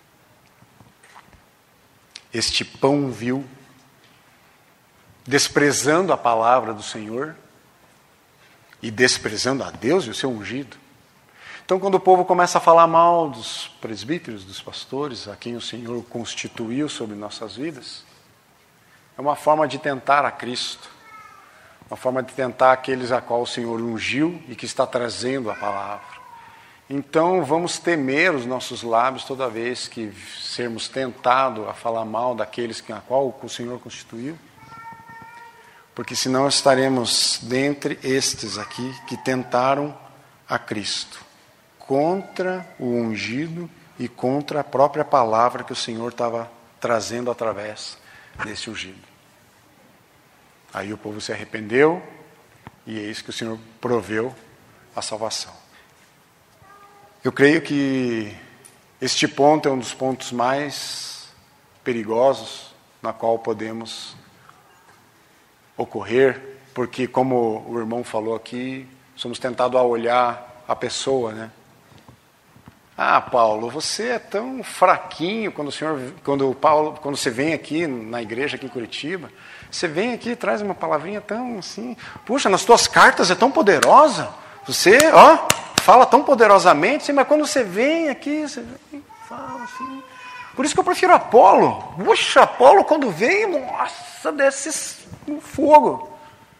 Este pão vil, desprezando a palavra do Senhor e desprezando a Deus e o seu ungido. Então, quando o povo começa a falar mal dos presbíteros, dos pastores, a quem o Senhor constituiu sobre nossas vidas, é uma forma de tentar a Cristo, uma forma de tentar aqueles a qual o Senhor ungiu e que está trazendo a palavra. Então vamos temer os nossos lábios toda vez que sermos tentados a falar mal daqueles a qual o Senhor constituiu. Porque senão estaremos dentre estes aqui que tentaram a Cristo, contra o ungido e contra a própria palavra que o Senhor estava trazendo através desse ungido. Aí o povo se arrependeu e é isso que o Senhor proveu a salvação. Eu creio que este ponto é um dos pontos mais perigosos na qual podemos ocorrer, porque como o irmão falou aqui, somos tentados a olhar a pessoa, né? Ah, Paulo, você é tão fraquinho quando você vem aqui na igreja aqui em Curitiba, você vem aqui e traz uma palavrinha tão assim, puxa, nas tuas cartas é tão poderosa, você, fala tão poderosamente, mas quando você vem aqui, você vem, fala assim. Por isso que eu prefiro Apolo. Puxa, Apolo quando vem, nossa, desce um fogo.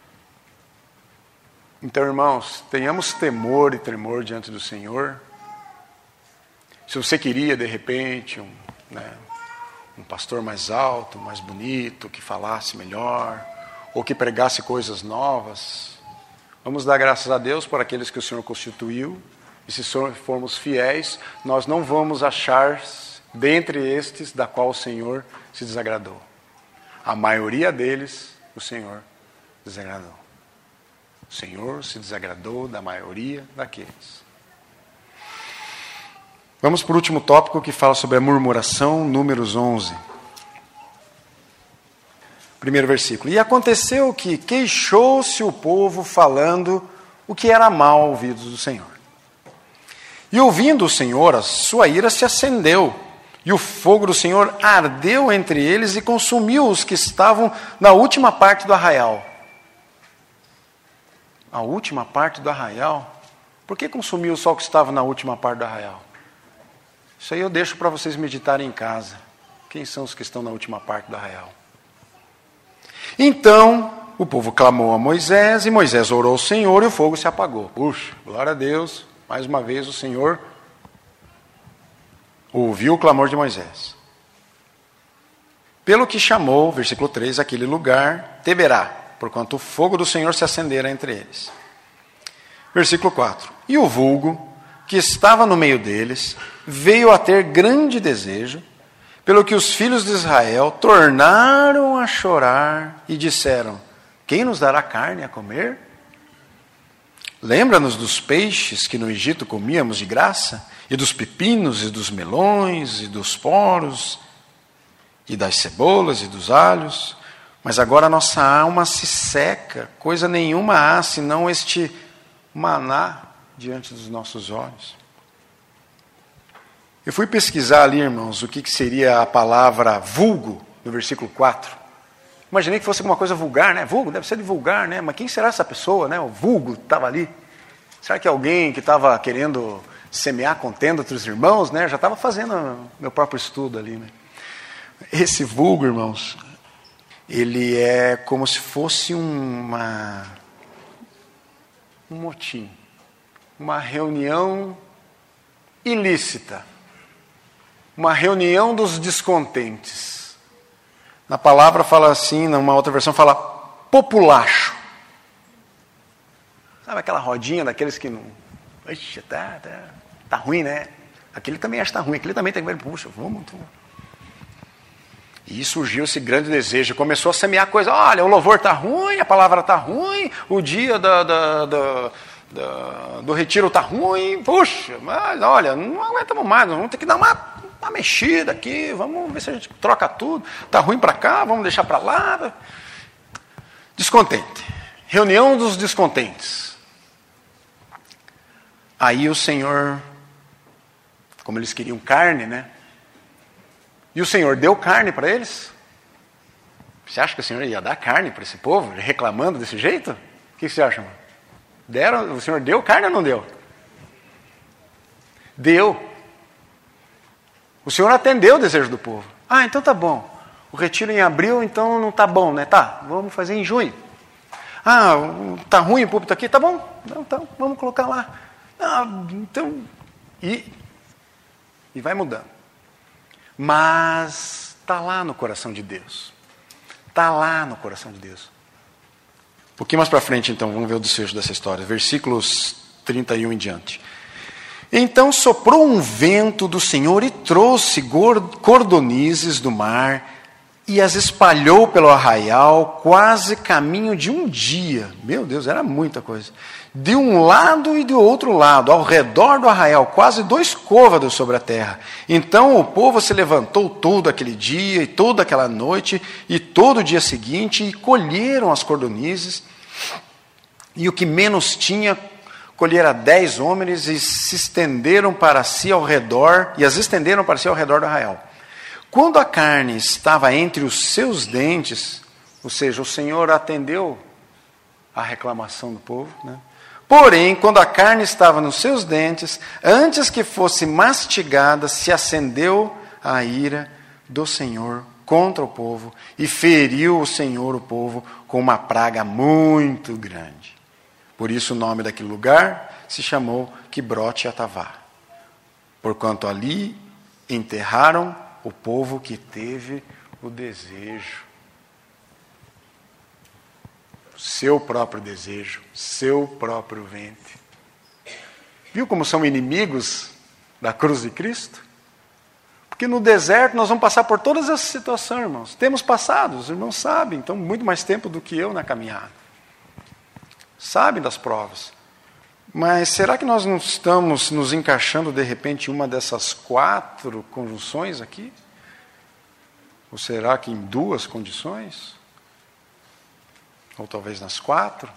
Então, irmãos, tenhamos temor e tremor diante do Senhor. Se você queria, de repente, um pastor mais alto, mais bonito, que falasse melhor, ou que pregasse coisas novas, vamos dar graças a Deus por aqueles que o Senhor constituiu, e se formos fiéis, nós não vamos achar dentre estes da qual o Senhor se desagradou. A maioria deles, o Senhor desagradou. O Senhor se desagradou da maioria daqueles. Vamos para o último tópico que fala sobre a murmuração, Números 11. Primeiro versículo. E aconteceu que queixou-se o povo falando o que era mal aos ouvidos do Senhor. E ouvindo o Senhor, a sua ira se acendeu, e o fogo do Senhor ardeu entre eles e consumiu os que estavam na última parte do arraial. A última parte do arraial? Por que consumiu só o que estava na última parte do arraial? Isso aí eu deixo para vocês meditarem em casa. Quem são os que estão na última parte do arraial? Então, o povo clamou a Moisés, e Moisés orou ao Senhor, e o fogo se apagou. Puxa, glória a Deus, mais uma vez o Senhor ouviu o clamor de Moisés. Pelo que chamou, versículo 3, aquele lugar, Teberá, porquanto o fogo do Senhor se acendera entre eles. Versículo 4. E o vulgo, que estava no meio deles, veio a ter grande desejo, pelo que os filhos de Israel tornaram a chorar e disseram: quem nos dará carne a comer? Lembra-nos dos peixes que no Egito comíamos de graça, e dos pepinos, e dos melões, e dos poros, e das cebolas, e dos alhos. Mas agora a nossa alma se seca, coisa nenhuma há, senão este maná diante dos nossos olhos. Eu fui pesquisar ali, irmãos, o que seria a palavra vulgo, no versículo 4. Imaginei que fosse alguma coisa vulgar, né? Vulgo deve ser de vulgar, né? Mas quem será essa pessoa, né? O vulgo estava ali. Será que é alguém que estava querendo semear contenda entre os irmãos, né? Já estava fazendo meu próprio estudo ali, né? Esse vulgo, irmãos, ele é como se fosse um motim, uma reunião ilícita, uma reunião dos descontentes. Na palavra fala assim, numa outra versão fala populacho. Sabe aquela rodinha daqueles que não... Ixi, tá ruim, né? Aquele também acha que tá ruim, aquele também tem que ver, puxa, vamos... E surgiu esse grande desejo, começou a semear coisa, olha, o louvor está ruim, a palavra está ruim, o dia do retiro está ruim, puxa, mas olha, não aguentamos mais, vamos ter que dar uma mexida aqui, vamos ver se a gente troca tudo, está ruim para cá, vamos deixar para lá. Descontente, reunião dos descontentes. Aí o Senhor, como eles queriam carne, né? E o Senhor deu carne para eles? Você acha que o Senhor ia dar carne para esse povo, reclamando desse jeito? O que você acha? Deram? O Senhor deu carne ou não deu? Deu. O Senhor atendeu o desejo do povo. Ah, então tá bom. O retiro em abril, então não tá bom, né? Tá, vamos fazer em junho. Ah, tá ruim o púlpito aqui? Tá bom. Então, vamos colocar lá. Ah, então, E vai mudando. Mas está lá no coração de Deus. Está lá no coração de Deus. Um pouquinho mais para frente, então, vamos ver o desfecho dessa história. Versículos 31 em diante. Então soprou um vento do Senhor e trouxe cordonizes do mar e as espalhou pelo arraial, quase caminho de um dia. Meu Deus, era muita coisa. De um lado e do outro lado, ao redor do arraial, quase 2 côvados sobre a terra. Então o povo se levantou todo aquele dia e toda aquela noite e todo o dia seguinte e colheram as cordonizes. E o que menos tinha, colhera 10 homens e se estenderam para si ao redor, e as estenderam para si ao redor do arraial. Quando a carne estava entre os seus dentes, ou seja, o Senhor atendeu a reclamação do povo, né? Porém, quando a carne estava nos seus dentes, antes que fosse mastigada, se acendeu a ira do Senhor contra o povo, e feriu o Senhor o povo com uma praga muito grande. Por isso o nome daquele lugar se chamou Quibrote Atavá, porquanto ali enterraram o povo que teve o desejo. Seu próprio desejo, seu próprio ventre. Viu como são inimigos da cruz de Cristo? Porque no deserto nós vamos passar por todas essas situações, irmãos. Temos passado, os irmãos sabem, então muito mais tempo do que eu na caminhada. Sabem das provas. Mas será que nós não estamos nos encaixando de repente em uma dessas 4 conjunções aqui? Ou será que em 2 condições? Ou talvez nas 4?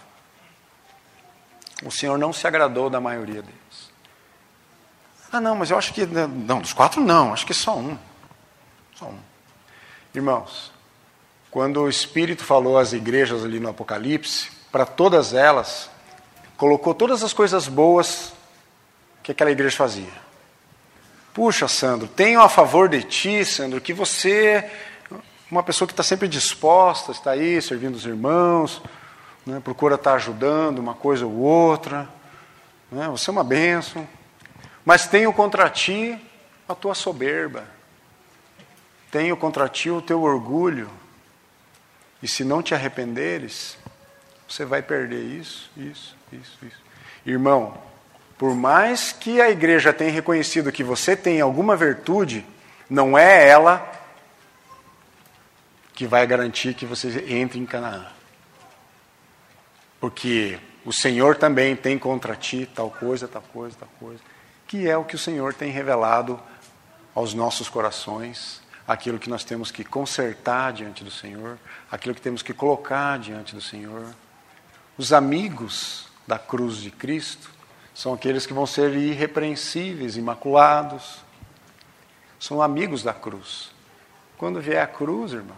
O Senhor não se agradou da maioria deles. Ah, não, mas eu acho que... Não, dos 4 não, acho que só um. Só um. Irmãos, quando o Espírito falou às igrejas ali no Apocalipse, para todas elas, colocou todas as coisas boas que aquela igreja fazia. Puxa, Sandro, tenho a favor de ti, Sandro, que você... uma pessoa que está sempre disposta, está aí servindo os irmãos, né, procura estar ajudando uma coisa ou outra, né, você é uma bênção, mas tenho contra ti a tua soberba, tenho contra ti o teu orgulho, e se não te arrependeres, você vai perder isso. Irmão, por mais que a igreja tenha reconhecido que você tem alguma virtude, não é ela que vai garantir que você entre em Canaã. Porque o Senhor também tem contra ti tal coisa, que é o que o Senhor tem revelado aos nossos corações, aquilo que nós temos que consertar diante do Senhor, aquilo que temos que colocar diante do Senhor. Os amigos da cruz de Cristo são aqueles que vão ser irrepreensíveis, imaculados. São amigos da cruz. Quando vier a cruz, irmão,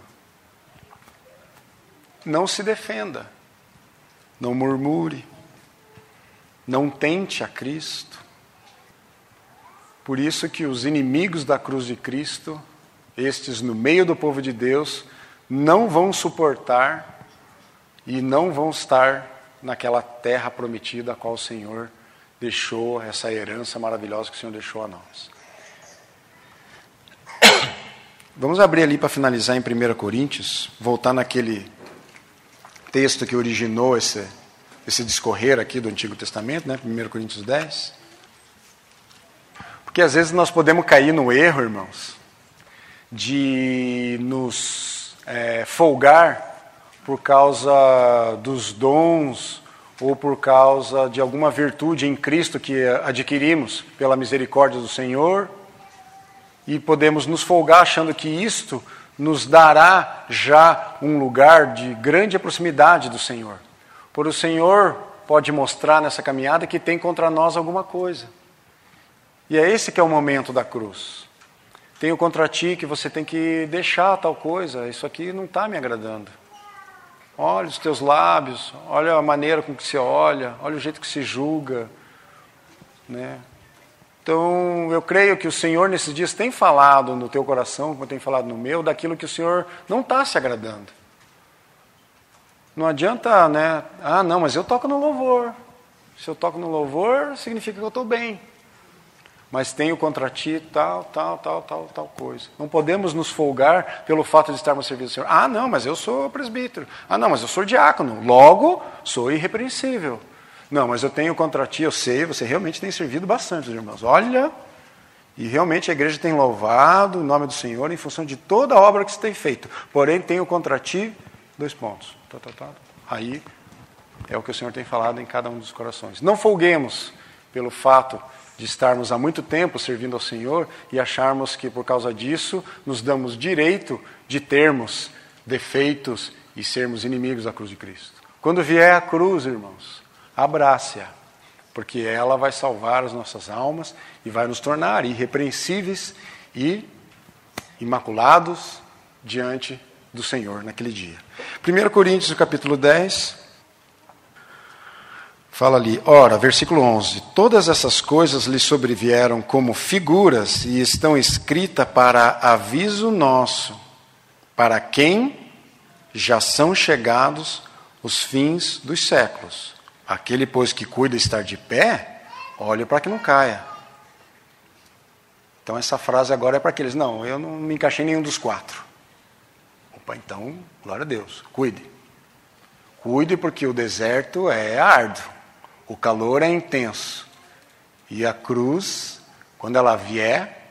não se defenda, não murmure, não tente a Cristo. Por isso que os inimigos da cruz de Cristo, estes no meio do povo de Deus, não vão suportar e não vão estar naquela terra prometida a qual o Senhor deixou, essa herança maravilhosa que o Senhor deixou a nós. Vamos abrir ali para finalizar em 1 Coríntios, voltar naquele texto que originou esse discorrer aqui do Antigo Testamento, né? 1 Coríntios 10. Porque às vezes nós podemos cair no erro, irmãos, de nos folgar por causa dos dons ou por causa de alguma virtude em Cristo que adquirimos pela misericórdia do Senhor, e podemos nos folgar achando que isto nos dará já um lugar de grande proximidade do Senhor. Por o Senhor pode mostrar nessa caminhada que tem contra nós alguma coisa. E é esse que é o momento da cruz. Tenho contra ti que você tem que deixar tal coisa, isso aqui não está me agradando. Olha os teus lábios, olha a maneira com que se olha o jeito que se julga, né? Então, eu creio que o Senhor nesses dias tem falado no teu coração, como tem falado no meu, daquilo que o Senhor não está se agradando. Não adianta, né? Ah, não, mas eu toco no louvor. Se eu toco no louvor, significa que eu estou bem. mas tenho contra ti tal coisa. Não podemos nos folgar pelo fato de estarmos servindo ao Senhor. Ah, não, mas eu sou presbítero. Ah, não, mas eu sou diácono. Logo, sou irrepreensível. Não, mas eu tenho contra ti, eu sei, você realmente tem servido bastante, irmãos. Olha, e realmente a igreja tem louvado o nome do Senhor em função de toda a obra que você tem feito. Porém, tenho contra ti 2 pontos. Aí é o que o Senhor tem falado em cada um dos corações. Não folguemos pelo fato de estarmos há muito tempo servindo ao Senhor e acharmos que por causa disso nos damos direito de termos defeitos e sermos inimigos da cruz de Cristo. Quando vier a cruz, irmãos, abrace-a, porque ela vai salvar as nossas almas e vai nos tornar irrepreensíveis e imaculados diante do Senhor naquele dia. 1 Coríntios, capítulo 10... fala ali, ora, versículo 11, todas essas coisas lhe sobrevieram como figuras e estão escritas para aviso nosso, para quem já são chegados os fins dos séculos. Aquele, pois, que cuida estar de pé, olhe para que não caia. Então essa frase agora é para aqueles, não, eu não me encaixei em nenhum dos 4. Opa, então, glória a Deus, cuide. Cuide porque o deserto é árduo. O calor é intenso. E a cruz, quando ela vier,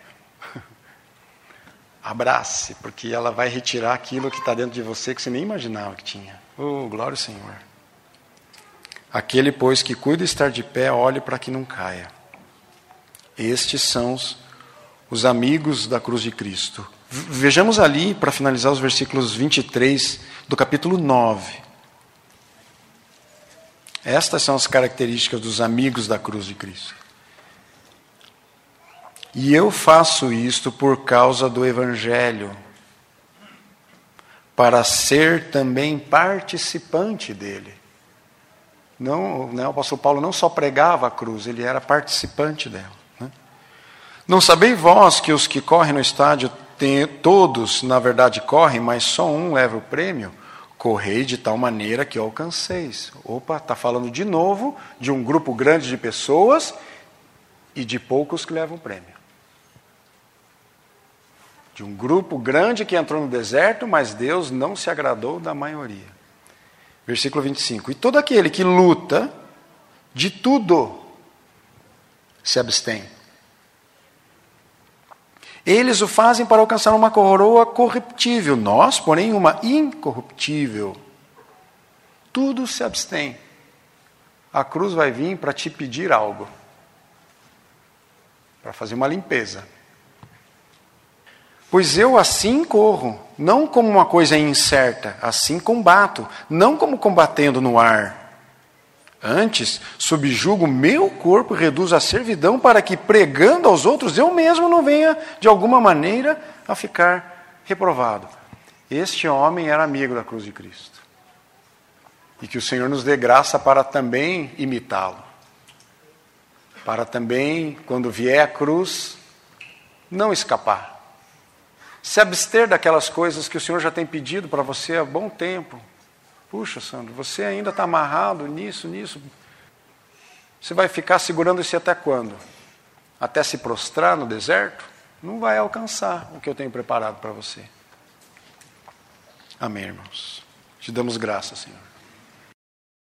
abrace, porque ela vai retirar aquilo que está dentro de você que você nem imaginava que tinha. Oh, glória ao Senhor. Aquele, pois, que cuida estar de pé, olhe para que não caia. Estes são os amigos da cruz de Cristo. Vejamos ali, para finalizar, os versículos 23 do capítulo 9. Estas são as características dos amigos da cruz de Cristo. E eu faço isto por causa do Evangelho, para ser também participante dele. Não, o apóstolo Paulo não só pregava a cruz, ele era participante dela. Né? Não sabeis vós que os que correm no estádio, todos, na verdade, correm, mas só um leva o prêmio? Correi de tal maneira que alcanceis. Opa, está falando de novo de um grupo grande de pessoas e de poucos que levam o prêmio. De um grupo grande que entrou no deserto, mas Deus não se agradou da maioria. Versículo 25. E todo aquele que luta, de tudo se abstém. Eles o fazem para alcançar uma coroa corruptível, nós, porém, uma incorruptível. Tudo se abstém. A cruz vai vir para te pedir algo, para fazer uma limpeza. Pois eu assim corro, não como uma coisa incerta, assim combato, não como combatendo no ar. Antes, subjugo meu corpo e reduzo a servidão para que, pregando aos outros, eu mesmo não venha, de alguma maneira, a ficar reprovado. Este homem era amigo da cruz de Cristo. E que o Senhor nos dê graça para também imitá-lo. Para também, quando vier a cruz, não escapar. Se abster daquelas coisas que o Senhor já tem pedido para você há bom tempo. Puxa, Sandro, você ainda está amarrado nisso. Você vai ficar segurando isso até quando? Até se prostrar no deserto? Não vai alcançar o que eu tenho preparado para você. Amém, irmãos. Te damos graça, Senhor.